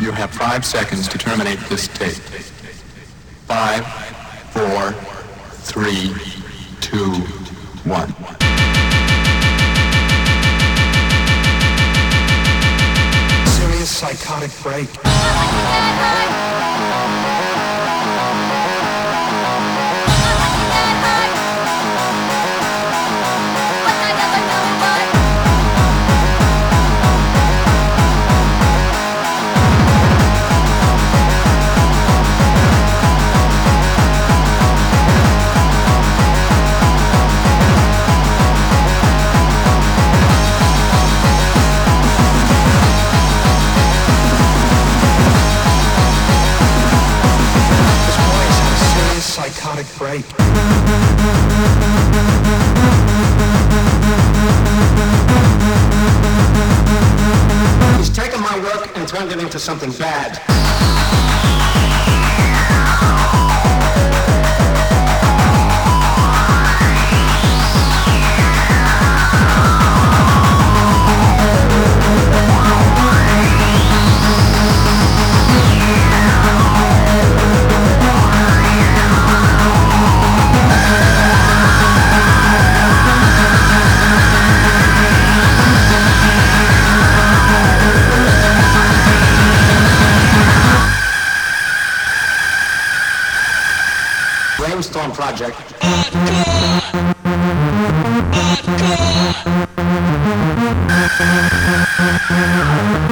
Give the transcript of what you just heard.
You have 5 seconds to terminate this tape. 5, 4, 3, 2, 1. Serious psychotic break. Psychotic break. He's taken my work and turned it into something bad. Brainstorm Project. Hardcore.